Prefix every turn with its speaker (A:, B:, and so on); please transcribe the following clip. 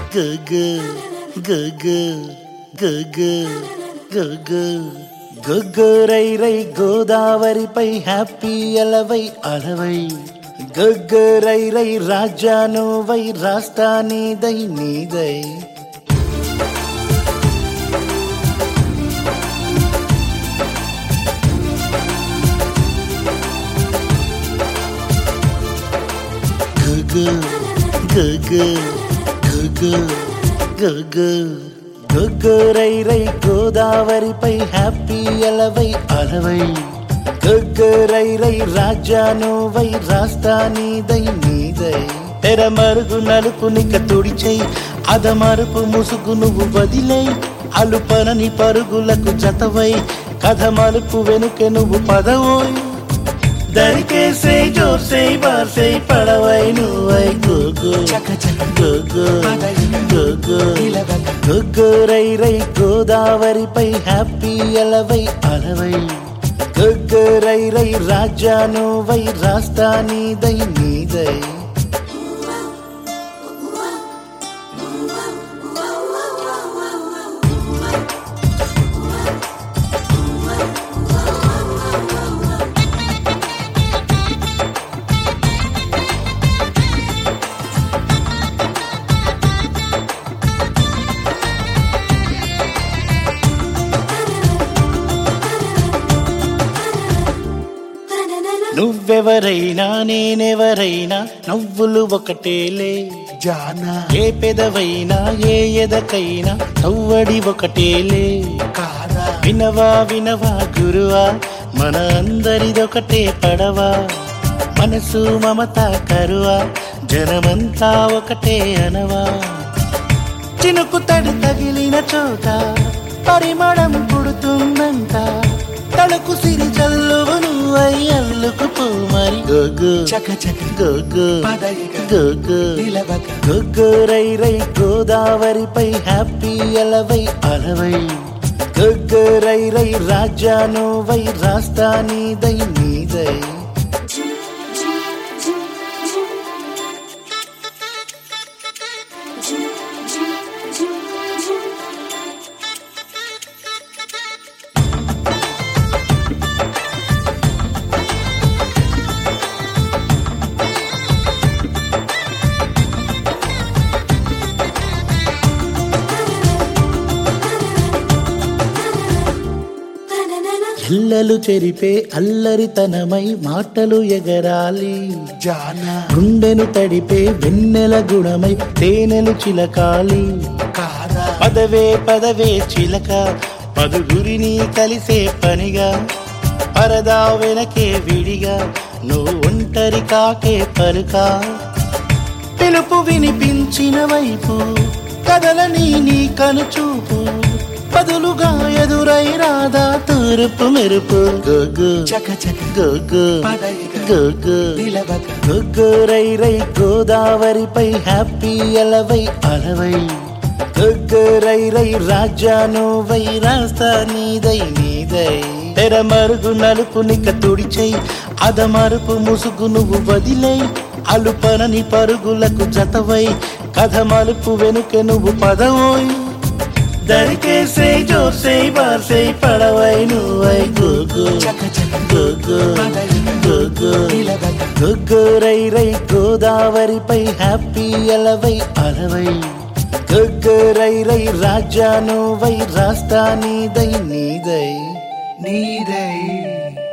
A: గగ గగ గగ గగ గగ్గరై రై గోదావరిపై happy అలవై అలవై గగ్గరై రై రాజానువై రాస్తా నీదై నీదై గగ గగ గగ గగ గగ్గరై రై గోదావరిపై happy అలవై అలవై గగ్గరై రై రాజానువై రాస్తా నీదై నీదై తెర మరుగు నలుపు నిక తుడిచై అదమరుపు ముసుగు నువ్వు వదిలై అలుపనని పరుగులకు జతవై కథ మలుపు వెనుక నువ్వు పదవోయ్ దరికేసే జోర్సే బార్సే పడవై నువ్వై గోగో గోగో గోగో గగ్గరై రై గోదావరిపై హ్యాపీ అలవై అలవై గగ్గరై రై రాజానువై రాస్తా నీదై నీదై నువ్వెవరైనా నేనెవరైనా నవ్వులు ఒకటేలే
B: జానా
A: ఏ పెదవైనా ఏ ఎదకైనా నవ్వడి ఒకటేలే
B: కాదా
A: వినవా వినవా గురువా మన అందరిదొకటే పడవా మనసు మమత కరువా జనమంతా ఒకటే అనవా చినుకు తడి తగిలిన చోట పరిమళం పుడుతుందంట తలకు సిరి చల్లువు నువ్వై అల్లుకు పో మరి గోగో
B: చక చక
A: గోగో
B: పదయిక
A: గోగో
B: నిలవక
A: గగ్గరై రై గోదావరిపై హ్యాపీ అలవై అలవై గగ్గరై రై రాజానువై రాస్తా నీదై నీదై ఇల్లలు చెరిపే అల్లరితనమై మాటలు ఎగరాలి
B: జానా
A: గుండెను తడిపే వెన్నెల గుణమై తేనెలు చిలకాలి
B: కాదా
A: పదవే పదవే చిలక పదుగురిని కలిసే పనిగా పరదా వెనకే విడిగా నువ్వు ఒంటరి కాకే పలుకా పిలుపు వినిపించిన వైపు కదలని నీ కనుచూపు బదులుగా ఎదురై రాదా తూర్పు మెరుపు గోగో
B: చక చక
A: గోగో
B: పదయిక
A: గోగో
B: నిలవక
A: గగ్గరై రై గోదావరిపై హ్యాపీ అలవై అలవై గగ్గరై రై రాజానువై రాస్తా నీదై నీదై తెర మరుగు నలుపు నిక తుడిచై అదమరుపు ముసుగు నువ్వు వదిలై అలుపనని పరుగులకు జతవై కథ మలుపు వెనుక నువ్వు పదవోయ్ దరికేసే జోర్సే బార్సే పడవై నువ్వై గోగో
B: చక చక
A: గోగో
B: పదయిక
A: గోగో
B: నిలవక
A: గగ్గరై రై గోదావరిపై హ్యాపీ అలవై అలవై గగ్గరై రై రాజానువై రాస్తా నీదై నీదై
B: నీదై